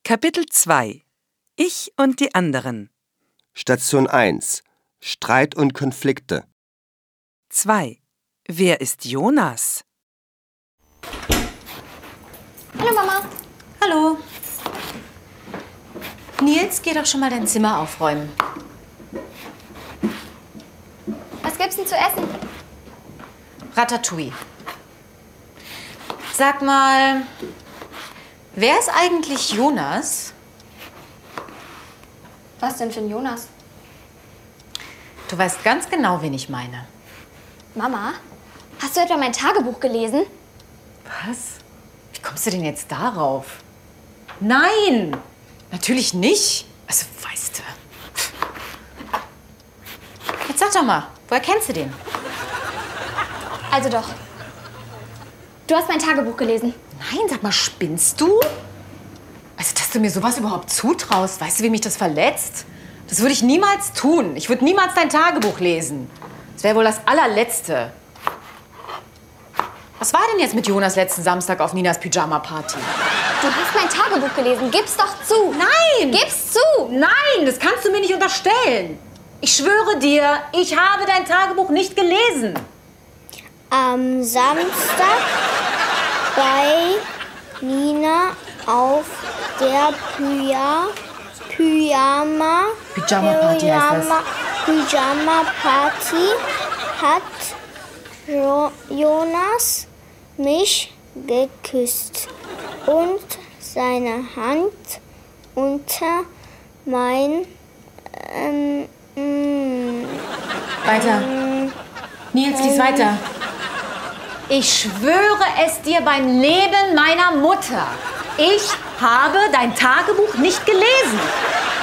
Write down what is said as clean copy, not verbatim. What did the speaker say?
Kapitel 2 Ich und die anderen. Station 1 Streit und Konflikte. 2 Wer ist Jonas? Hallo Mama. Hallo. Nils, geh doch schon mal dein Zimmer aufräumen. Was gibt's denn zu essen? Ratatouille. Sag mal, wer ist eigentlich Jonas? Was denn für ein Jonas? Du weißt ganz genau, wen ich meine. Mama, hast du etwa mein Tagebuch gelesen? Was? Wie kommst du denn jetzt darauf? Nein, natürlich nicht. Also, weißt du. Jetzt sag doch mal, woher kennst du den? Also doch. Du hast mein Tagebuch gelesen. Nein, sag mal, spinnst du? Also, dass du mir sowas überhaupt zutraust, weißt du, wie mich das verletzt? Das würde ich niemals tun. Ich würde niemals dein Tagebuch lesen. Das wäre wohl das allerletzte. Was war denn jetzt mit Jonas letzten Samstag auf Ninas Pyjama-Party? Du hast mein Tagebuch gelesen. Gib's doch zu. Nein! Gib's zu. Nein, das kannst du mir nicht unterstellen. Ich schwöre dir, ich habe dein Tagebuch nicht gelesen. Am Samstag bei Nina auf der Pyjama-Party heißt das. Pyjama-Party hat Jonas mich geküsst und seine Hand unter mein Weiter. Nils, lies weiter. Ich schwöre es dir beim Leben meiner Mutter. Ich habe dein Tagebuch nicht gelesen.